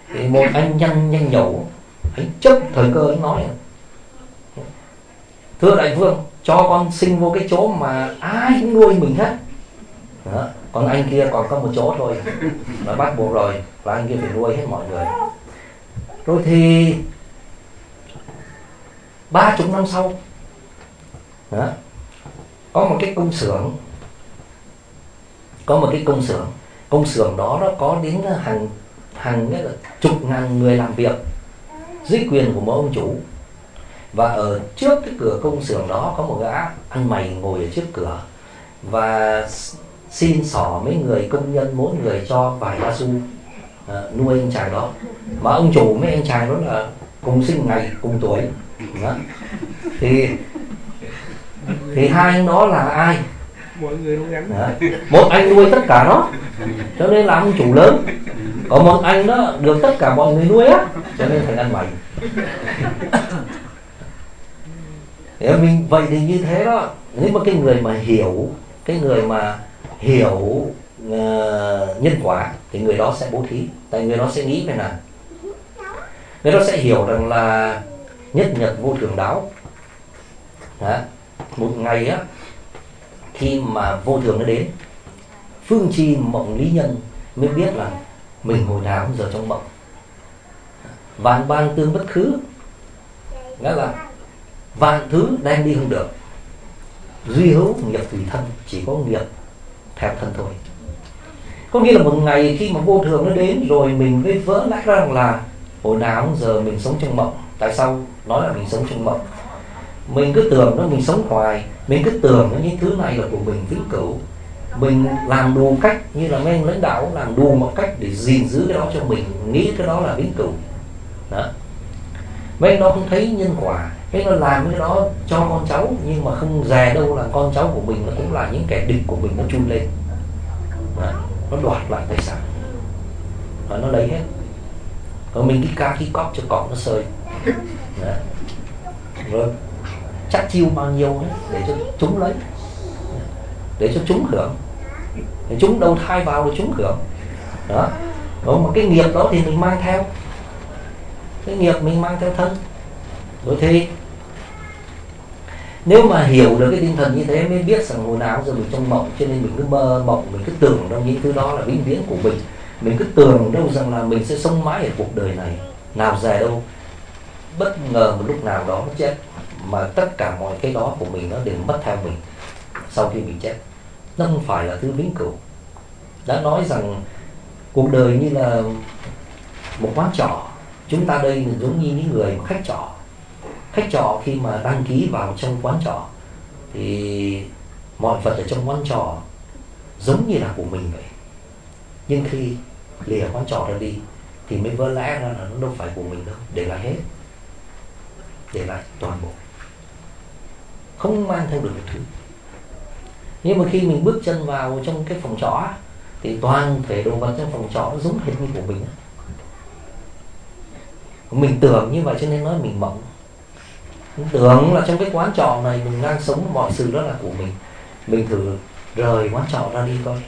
Thì một anh nhanh nhẩu, anh chấp thời cơ anh nói: thưa đại vương, cho con sinh vô cái chỗ mà ai cũng nuôi mình hết. Đó. Còn anh kia còn có một chỗ thôi, là bắt buộc rồi, là anh kia phải nuôi hết mọi người. Rồi thì 30 năm sau, đó, có một cái công xưởng, công xưởng đó nó có đến hàng chục ngàn người làm việc dưới quyền của một ông chủ. Và ở trước cái cửa công xưởng đó có một gã ăn mày ngồi ở trước cửa và xin xỏ mấy người công nhân mỗi người cho vài ba xu nuôi anh chàng đó. Mà ông chủ mấy anh chàng đó là cùng sinh ngày cùng tuổi đó. Thì hai anh đó là ai? Mọi người nó gắn đó. Một anh nuôi tất cả đó, cho nên là ông chủ lớn. Còn một anh đó được tất cả mọi người nuôi á, cho nên thành ăn mày. Mình vậy thì như thế đó. Nếu mà cái người mà hiểu nhân quả thì người đó sẽ bố thí. Tại người đó sẽ nghĩ về này, người đó sẽ hiểu rằng là nhất nhật vô thường đáo. Đó. Một ngày á, khi mà vô thường nó đến, phương chi mộng lý nhân mới biết là mình hồi nào cũng giờ trong mộng. Vạn ban tương bất khứ, nghĩa là vạn thứ đang đi không được, duy hữu nghiệp tùy thân, chỉ có nghiệp theo thân thôi. Có nghĩa là một ngày khi mà vô thường nó đến rồi, mình mới vỡ lẽ ra rằng là hồi nào cũng giờ mình sống trong mộng. Tại sao nói là mình sống trong mộng? Mình cứ tưởng nó mình sống hoài, mình cứ tưởng những thứ này là của mình vĩnh cửu. Mình làm đủ cách, như là mấy anh lãnh đạo làm đủ mọi cách để gìn giữ cái đó cho mình, nghĩ cái đó là vĩnh cửu đó. Mấy anh nó không thấy nhân quả, mấy nó làm cái đó cho con cháu, nhưng mà không dè đâu là con cháu của mình nó cũng là những kẻ địch của mình, nó chui lên đó. Nó đoạt lại tài sản đó, nó lấy hết. Rồi mình cái cóp cho cọp nó sơi đó. Rồi chắc chiêu bao nhiêu ấy, để cho chúng lấy, để cho chúng hưởng. Để chúng đầu thai vào để chúng hưởng đó. Rồi mà cái nghiệp đó thì mình mang theo, cái nghiệp mình mang theo thân. Rồi thì nếu mà hiểu được cái tinh thần như thế mới biết rằng hồi nào giờ mình trong mộng, cho nên mình cứ mơ mộng, mình cứ tưởng đâu những thứ đó là vĩnh viễn của mình. Mình cứ tưởng đâu rằng là mình sẽ sống mãi ở cuộc đời này, nào dè đâu bất ngờ một lúc nào đó nó chết, mà tất cả mọi cái đó của mình nó đều mất theo mình sau khi mình chết. Nó không phải là thứ vĩnh cửu. Đã nói rằng cuộc đời như là một quán trọ, chúng ta đây là giống như những người khách trọ. Khách trọ khi mà đăng ký vào trong quán trọ thì mọi vật ở trong quán trọ giống như là của mình vậy. Nhưng khi lìa quán trọ ra đi thì mới vỡ lẽ ra là nó đâu phải của mình đâu, để lại hết, để lại toàn bộ, không mang theo được một thứ. Nhưng mà khi mình bước chân vào trong cái phòng trọ thì toàn thể đồ vật trong phòng trọ nó giống hệt như của mình. Mình tưởng như vậy cho nên nói mình mộng. Mình tưởng là trong cái quán trọ này mình đang sống, mọi sự đó là của mình. Mình thử rời quán trọ ra đi coi,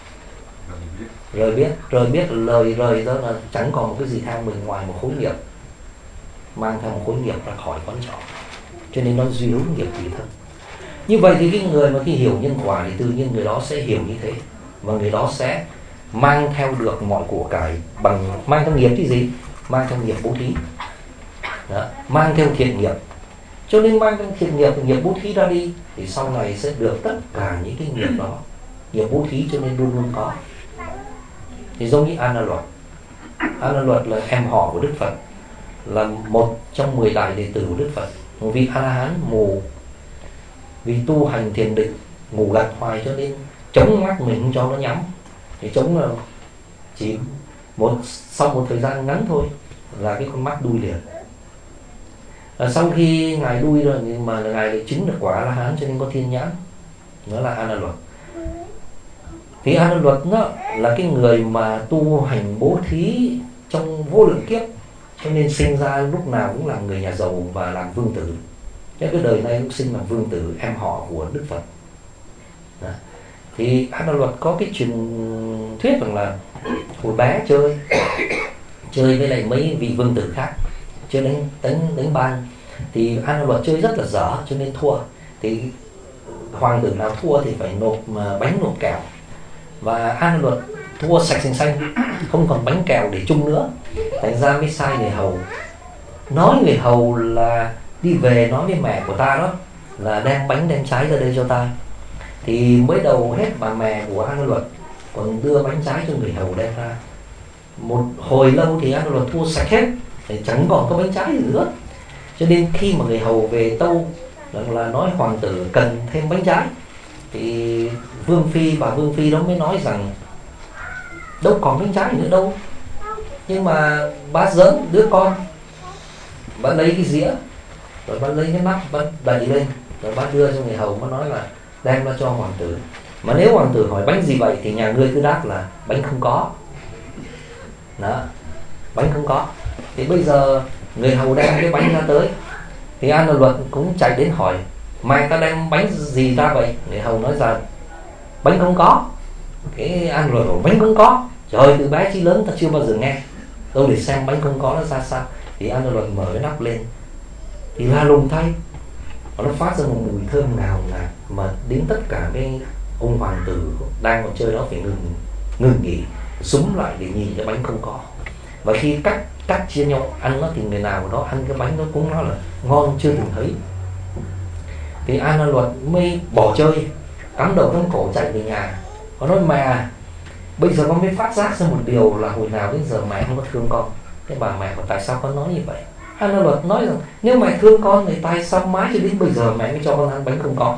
rồi biết lời rời đó là chẳng còn một cái gì theo mình ngoài một khối nghiệp, mang theo một khối nghiệp ra khỏi quán trọ. Cho nên nó duy hữu nghiệp tùy thân. Như vậy thì cái người mà khi hiểu nhân quả thì tự nhiên người đó sẽ hiểu như thế, và người đó sẽ mang theo được mọi của cải bằng mang theo nghiệp cái gì? Mang theo nghiệp bố thí đó, mang theo thiện nghiệp. Cho nên mang theo thiện nghiệp, nghiệp bố thí ra đi thì sau này sẽ được tất cả những cái nghiệp đó. Nghiệp bố thí cho nên luôn luôn có. Thì giống như A Na Luật. A Na Luật là em họ của Đức Phật, là một trong 10 đại đệ tử của Đức Phật, một vị A La Hán mù, vì tu hành thiền định ngủ gật hoài cho nên chống mắt mình không cho nó nhắm. Thì chống là chỉ sau một thời gian ngắn thôi là cái con mắt đuôi liền. Sau khi ngài đuôi rồi nhưng mà ngài lại chứng được quả A La Hán, cho nên có thiên nhãn, nó là A Na Luật. Thì A Na Luật nó là cái người mà tu hành bố thí trong vô lượng kiếp, cho nên sinh ra lúc nào cũng là người nhà giàu và làm vương tử. Cái đời này lúc sinh làm vương tử, em họ của Đức Phật đó. Thì A Na Luật có cái truyền thuyết rằng là hồi bé chơi với lại mấy vị vương tử khác, chơi đánh ban. Thì An Luật chơi rất là dở cho nên thua. Thì hoàng tử nào thua thì phải nộp bánh nộp kẹo. Và An Luật thua sạch sành xanh, không còn bánh kẹo để chung nữa. Thành ra mới sai người hầu, nói người hầu là đi về nói với mẹ của ta đó là đem bánh đem trái ra đây cho ta. Thì mới đầu hết bà mẹ của An Luật còn đưa bánh trái cho người hầu đem ra. Một hồi lâu thì An Luật thua sạch hết, thì chẳng còn có bánh trái gì nữa. Cho nên khi mà người hầu về tâu là nói hoàng tử cần thêm bánh trái, thì bà Vương Phi đó mới nói rằng đâu còn bánh trái nữa đâu. Nhưng mà bà giỡn đứa con, bà lấy cái dĩa rồi bà lấy cái nắp bà đậy lên, rồi bà đưa cho người hầu, bà nói là đem ra cho hoàng tử. Mà nếu hoàng tử hỏi bánh gì vậy thì nhà ngươi cứ đáp là bánh không có. Đó, bánh không có. Thì bây giờ người hầu đem cái bánh ra tới, thì An Luật cũng chạy đến hỏi mày ta đem bánh gì ra vậy? Người hầu nói rằng bánh không có. Cái An Luật bảo bánh không có, trời, từ bé chí lớn ta chưa bao giờ nghe, đâu để xem bánh không có nó ra sao. Thì An Luật mở cái nắp lên thì la lùng thay, nó phát ra một mùi thơm ngào ngạt mà đến tất cả cái ông hoàng tử đang còn chơi đó phải ngừng nghỉ, súng lại để nhìn cái bánh không có. Và khi cắt chia nhau ăn nó, thì người nào đó ăn cái bánh đó cũng nói là ngon chưa từng thấy. Thì An Luật mới bỏ chơi, cắm đầu cắm cổ chạy về nhà. Nó nói mẹ, bây giờ con mới phát giác ra một điều là hồi nào đến giờ mẹ không có thương con. Thế bà mẹ bảo tại sao con nói như vậy? An Luật nói rằng nếu mẹ thương con thì tại sao mãi cho đến bây giờ mẹ mới cho con ăn bánh không có?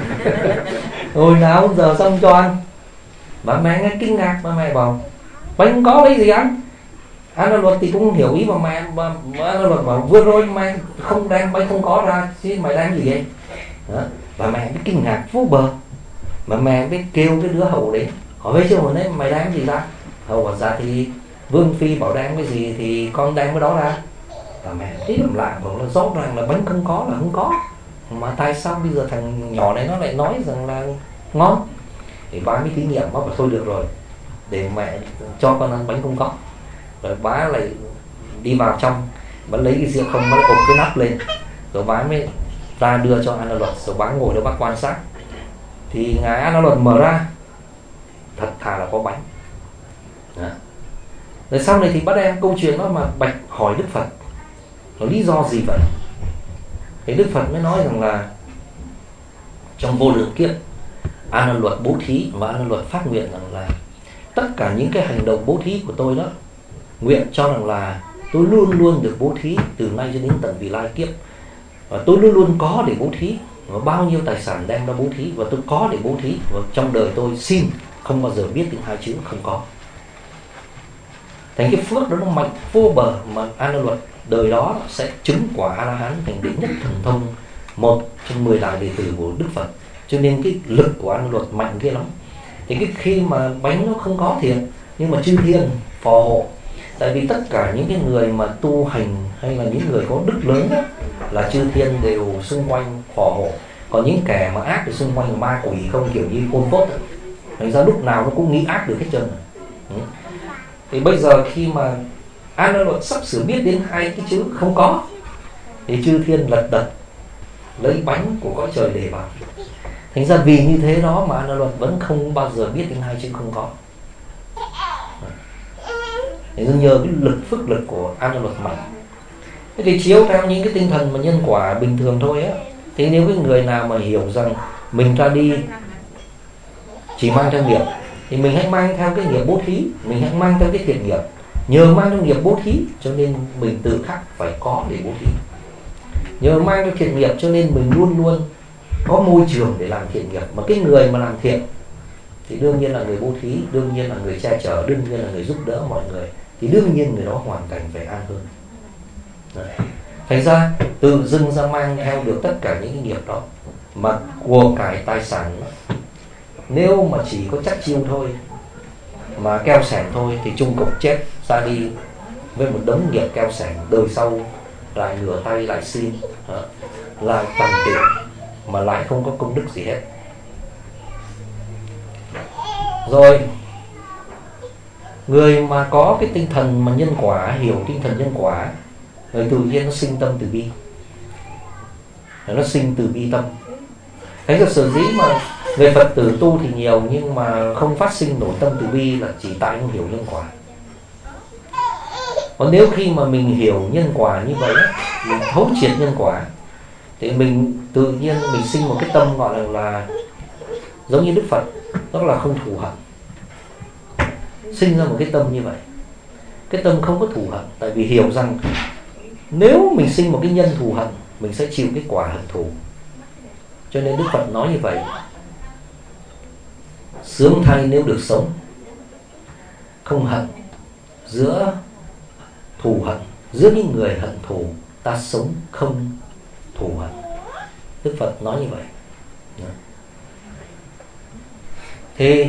Hồi nào giờ xong cho ăn. Bà mẹ nghe kinh ngạc, bà mẹ bảo bánh không có lấy gì ăn? An Luật thì cũng hiểu ý bà mẹ. An Luật bảo vừa rồi mẹ không đem bánh không có ra chứ mày đem gì vậy? Đó. Bà mẹ mới kinh ngạc vô bờ. Bà mẹ mới kêu cái đứa hầu đến hỏi với chứ đấy mày đem gì ra? Hầu bảo dạ thì Vương Phi bảo đem cái gì thì con đem cái đó ra. Bà mẹ thấy làm lạ, bảo là rõ ràng là bánh không có là không có, mà tại sao bây giờ thằng nhỏ này nó lại nói rằng là ngon? Thì bà mới thí nghiệm, bà bảo thôi được rồi, để mẹ cho con ăn bánh không có. Rồi bà lại đi vào trong, bà lấy cái dĩa không, bà lại ộp cái nắp lên, rồi bà mới ra đưa cho An Luật. Rồi bà ngồi đó bà quan sát, thì ngài An Luật mở ra, thật thà là có bánh. Đó. Rồi sau này thì bà đem câu chuyện đó mà bạch hỏi Đức Phật là lý do gì vậy? Thì Đức Phật mới nói rằng là trong vô lượng kiếp An Luật bố thí, và An Luật phát nguyện rằng là tất cả những cái hành động bố thí của tôi đó, nguyện cho rằng là tôi luôn luôn được bố thí từ nay cho đến tận vị lai kiếp, và tôi luôn luôn có để bố thí, và bao nhiêu tài sản đem ra bố thí, và tôi có để bố thí, và trong đời tôi xin không bao giờ biết đến hai chữ không có. Thành cái phước đó nó mạnh vô bờ, mà An Luật đời đó sẽ chứng quả A-la-hán thành đệ nhất thần thông, một trong 10 đại đệ tử của Đức Phật. Cho nên cái lực của An Luật mạnh ghê lắm. Thì cái khi mà bánh nó không có thiệt, nhưng mà chư thiên phò hộ. Tại vì tất cả những cái người mà tu hành hay là những người có đức lớn đó, là chư thiên đều xung quanh phò hộ. Còn những kẻ mà ác thì xung quanh là ma quỷ không, kiểu như Pol Pot. Thành ra lúc nào nó cũng nghĩ ác được hết trơn. Thì bây giờ khi mà An Luật sắp sửa biết đến hai cái chữ không có, thì chư thiên lật đật lấy bánh của cõi trời để vào. Thành ra vì như thế đó mà An Luật vẫn không bao giờ biết đến hai chữ không có. Thì nhờ cái lực phước lực của An Luật mạnh. Thế thì chiếu theo những cái tinh thần mà nhân quả bình thường thôi á, thì nếu cái người nào mà hiểu rằng mình ra đi chỉ mang theo nghiệp, thì mình hãy mang theo cái nghiệp bố thí, mình hãy mang theo cái thiện nghiệp. Nhờ mang theo nghiệp bố thí cho nên mình tự khắc phải có để bố thí. Nhờ mang theo thiện nghiệp cho nên mình luôn luôn có môi trường để làm thiện nghiệp. Mà cái người mà làm thiện thì đương nhiên là người bố thí, đương nhiên là người che chở, đương nhiên là người giúp đỡ mọi người, thì đương nhiên người đó hoàn cảnh phải an hơn. Đấy. Thành ra tự dưng ra mang theo được tất cả những cái nghiệp đó, mà của cải tài sản nếu mà chỉ có chắc chiêu thôi, mà keo sẻn thôi, thì chung cục chết ra đi với một đống nghiệp keo sẻn. Đời sau lại ngửa tay lại xin, lại tằn tiệu, mà lại không có công đức gì hết. Người mà có cái tinh thần mà nhân quả, hiểu tinh thần nhân quả, người tự nhiên nó sinh tâm từ bi, nó sinh từ bi tâm. Thế là sở dĩ mà người Phật tử tu thì nhiều nhưng mà không phát sinh nổi tâm từ bi là chỉ tại không hiểu nhân quả. Còn nếu khi mà mình hiểu nhân quả như vậy, mình thấu triệt nhân quả, thì mình tự nhiên mình sinh một cái tâm gọi là giống như Đức Phật, đó là không thù hận. Sinh ra một cái tâm như vậy, cái tâm không có thù hận. Tại vì hiểu rằng nếu mình sinh một cái nhân thù hận, mình sẽ chịu cái quả hận thù. Cho nên Đức Phật nói như vậy: sướng thay nếu được sống không hận, giữa thù hận, giữa những người hận thù, ta sống không thù hận. Đức Phật nói như vậy. Thì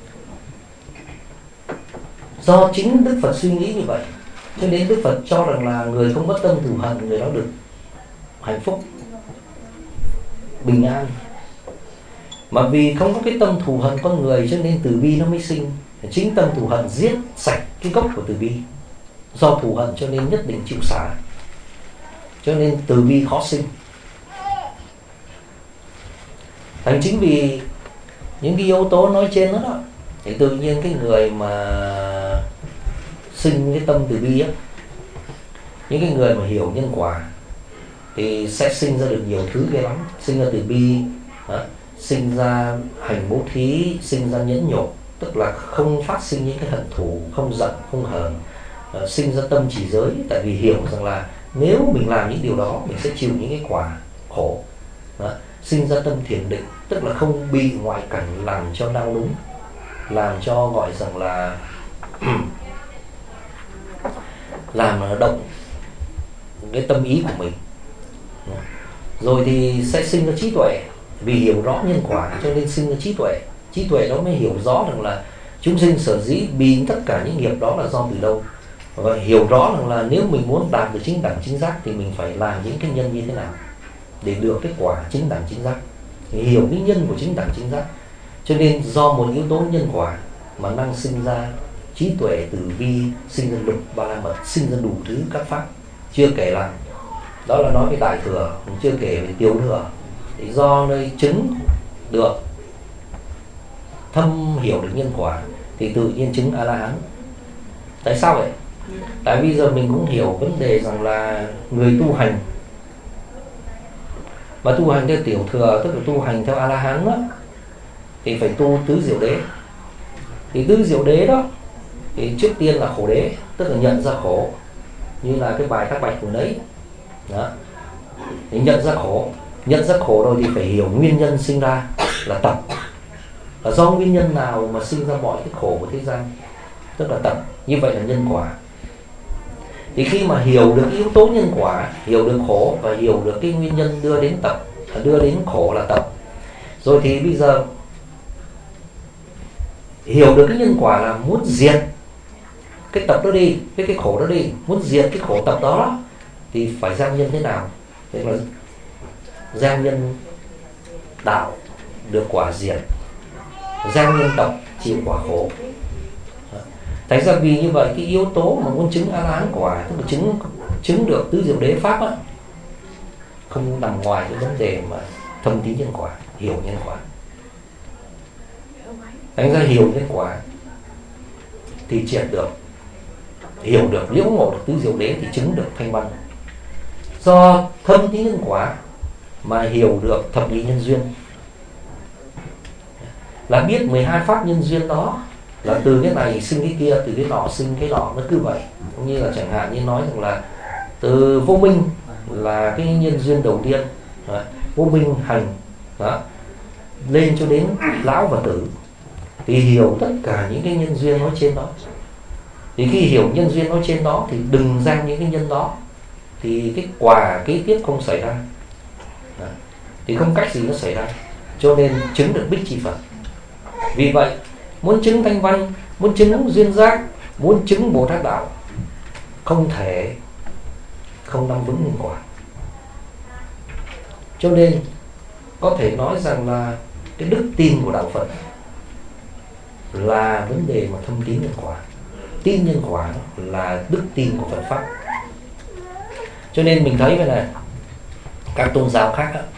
do chính Đức Phật suy nghĩ như vậy, cho nên Đức Phật cho rằng là người không có tâm thù hận, người đó được hạnh phúc, bình an. Mà vì không có cái tâm thù hận con người, cho nên từ bi nó mới sinh. Chính tâm thù hận giết sạch cái gốc của từ bi. Do thù hận cho nên nhất định chịu xả, cho nên từ bi khó sinh. Thành chính vì những cái yếu tố nói trên đó, thì tự nhiên cái người mà sinh cái tâm từ bi á, những cái người mà hiểu nhân quả thì sẽ sinh ra được nhiều thứ ghê lắm. Sinh ra từ bi, sinh ra hành bố thí, sinh ra nhẫn nhục, tức là không phát sinh những cái hận thù, không giận, không hờn, sinh ra tâm trì giới. Tại vì hiểu rằng là nếu mình làm những điều đó, mình sẽ chịu những cái quả khổ. Sinh ra tâm thiền định, tức là không bị ngoại cảnh làm cho đau đúng, làm cho gọi rằng là làm động cái tâm ý của mình. Rồi thì sẽ sinh ra trí tuệ. Vì hiểu rõ nhân quả cho nên sinh ra trí tuệ. Trí tuệ đó mới hiểu rõ rằng là chúng sinh sở dĩ bị tất cả những nghiệp đó là do từ đâu. Và hiểu rõ rằng là nếu mình muốn đạt được chính đẳng chính giác thì mình phải làm những cái nhân như thế nào để được kết quả chính đẳng chính giác. Thì hiểu cái nhân của chính đẳng chính giác. Cho nên do một yếu tố nhân quả mà năng sinh ra trí tuệ, từ bi, sinh ra lục ba la mật, sinh ra đủ thứ các pháp. Chưa kể là đó là nói về đại thừa, chưa kể về tiểu thừa. Thì do nơi chứng được, thâm hiểu được nhân quả thì tự nhiên chứng A-la-hán. Tại sao vậy? Tại bây giờ mình cũng hiểu vấn đề rằng là người tu hành mà tu hành theo tiểu thừa, tức là tu hành theo A-la-hán đó, thì phải tu tứ diệu đế. Thì tứ diệu đế đó thì trước tiên là khổ đế, tức là nhận ra khổ, như là cái bài Các Bạch của đấy đó. Thì nhận ra khổ rồi thì phải hiểu nguyên nhân sinh ra là tập. Là do nguyên nhân nào mà sinh ra mọi cái khổ của thế gian, tức là tập. Như vậy là nhân quả. Thì khi mà hiểu được yếu tố nhân quả, hiểu được khổ và hiểu được cái nguyên nhân đưa đến tập, đưa đến khổ là tập, rồi thì bây giờ hiểu được cái nhân quả là muốn diệt cái tập đó đi, cái khổ đó đi, muốn diệt cái khổ tập đó thì phải gieo nhân thế nào? Tức là gieo nhân đạo được quả diệt, gieo nhân tập chịu quả khổ. Thành ra vì như vậy cái yếu tố mà muốn chứng A-la-hán quả, tức là chứng được tứ diệu đế pháp á, không nằm ngoài cái vấn đề mà thâm tín nhân quả, hiểu nhân quả. Thành ra hiểu nhân quả thì triệt được, hiểu được, liễu ngộ được tứ diệu đế thì chứng được thanh văn. Do thâm tín nhân quả mà hiểu được thập nhị nhân duyên, là biết 12 pháp nhân duyên đó, là từ cái này sinh cái kia, từ cái nọ sinh cái nọ, nó cứ vậy. Cũng như là chẳng hạn như nói rằng là từ vô minh là cái nhân duyên đầu tiên, vô minh hành đó, lên cho đến lão và tử, thì hiểu tất cả những cái nhân duyên nói trên đó. Thì khi hiểu nhân duyên nói trên đó thì đừng gieo những cái nhân đó, thì cái quả kế tiếp không xảy ra đó. Thì không cách gì nó xảy ra. Cho nên chứng được Bích Chi Phật. Vì vậy muốn chứng thanh văn, muốn chứng duyên giác, muốn chứng Bồ Tát đạo, không thể không nắm vững nhân quả. Cho nên có thể nói rằng là cái đức tin của đạo Phật là vấn đề mà thâm tín nhân quả. tin nhân quả là đức tin của Phật pháp. Cho nên mình thấy vậy này, các tôn giáo khác á,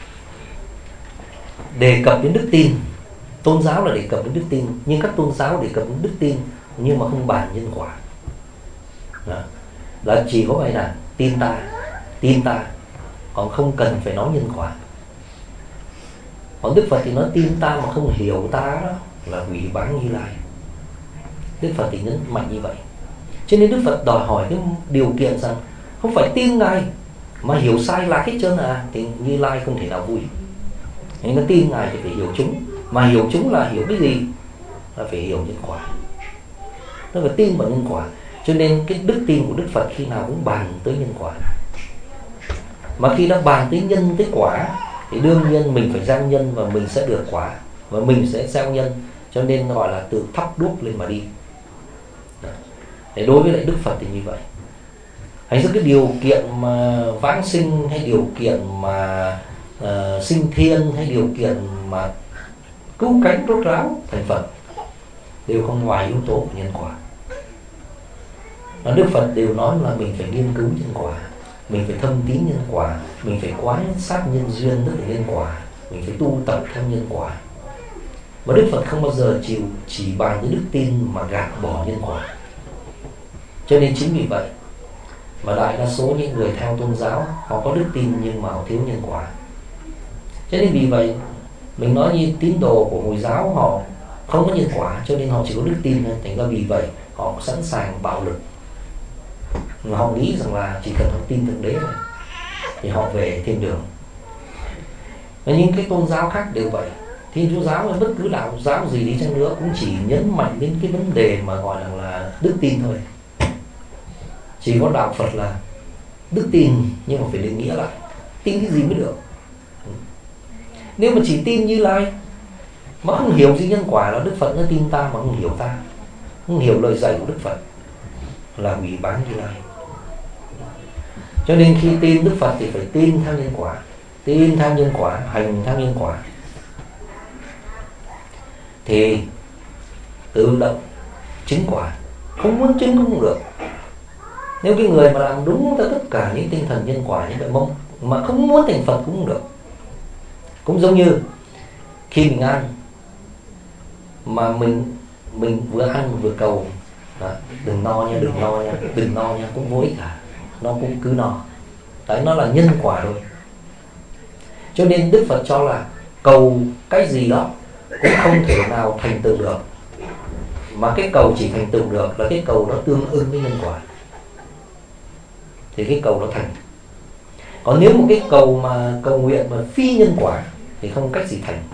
đề cập đến đức tin. Tôn giáo là đề cập đến đức tin, nhưng các tôn giáo đề cập đến đức tin nhưng mà không bàn nhân quả. Đó. Là chỉ có vậy là tin ta, còn không cần phải nói nhân quả. Còn Đức Phật thì nói tin ta mà không hiểu ta đó là hủy báng Như Lai. Đức Phật thì nhấn mạnh như vậy. Cho nên Đức Phật đòi hỏi cái điều kiện rằng không phải tin Ngài mà hiểu sai lạc hết trơn thì Như Lai không thể nào vui. Nên nó tin Ngài thì phải hiểu chúng. Mà hiểu chúng là hiểu cái gì? Là phải hiểu nhân quả. Nó phải tin vào nhân quả. Cho nên cái đức tin của Đức Phật khi nào cũng bàn tới nhân quả. Mà khi nó bàn tới nhân tới quả thì đương nhiên mình phải gieo nhân và mình sẽ được quả, và mình sẽ gieo nhân. Cho nên gọi là từ thắp đuốc lên mà đi. Để đối với lại Đức Phật thì như vậy. Hay cái điều kiện mà vãng sinh, hay điều kiện mà sinh thiên, hay điều kiện mà cứu cánh rốt ráo thành Phật đều không ngoài yếu tố của nhân quả. Và Đức Phật đều nói là mình phải nghiên cứu nhân quả, mình phải thâm tín nhân quả, mình phải quan sát nhân duyên tức là nhân quả, mình phải tu tập theo nhân quả. Mà Đức Phật không bao giờ chịu chỉ bàn với đức tin mà gạt bỏ nhân quả. Cho nên chính vì vậy mà đại đa số những người theo tôn giáo họ có đức tin nhưng mà họ thiếu nhân quả. Cho nên vì vậy mình nói như tín đồ của Hồi giáo họ không có nhân quả, cho nên họ chỉ có đức tin thôi. Thành ra vì vậy họ sẵn sàng bạo lực. Mà họ nghĩ rằng là chỉ cần họ tin Thượng Đế này thì họ về thiên đường. Và những cái tôn giáo khác đều vậy. Thiên Chúa giáo hay bất cứ đạo giáo gì đi chăng nữa cũng chỉ nhấn mạnh đến cái vấn đề mà gọi là đức tin thôi. Chỉ có đạo Phật là đức tin nhưng mà phải định nghĩa lại tin cái gì mới được. Nếu mà chỉ tin Như Lai mà không hiểu gì nhân quả là Đức Phật nó tin ta mà không hiểu ta, không hiểu lời dạy của Đức Phật là hủy báng Như Lai. Cho nên khi tin Đức Phật thì phải tin theo nhân quả, tin theo nhân quả, hành theo nhân quả thì tự động chứng quả. Không muốn chứng cũng không được. Nếu cái người mà làm đúng theo tất cả những tinh thần nhân quả như vậy mà không muốn thành Phật cũng không được. Cũng giống như khi mình ăn mà mình vừa ăn vừa cầu đó, đừng no nha, đừng no nha, cũng vô ích cả. Nó cũng cứ no. Tại nó là nhân quả rồi. Cho nên Đức Phật cho là cầu cái gì đó cũng không thể nào thành tựu được. Mà cái cầu chỉ thành tựu được là cái cầu nó tương ưng với nhân quả, thì cái cầu nó thành. Còn nếu một cái cầu mà cầu nguyện mà phi nhân quả thì không cách gì thành.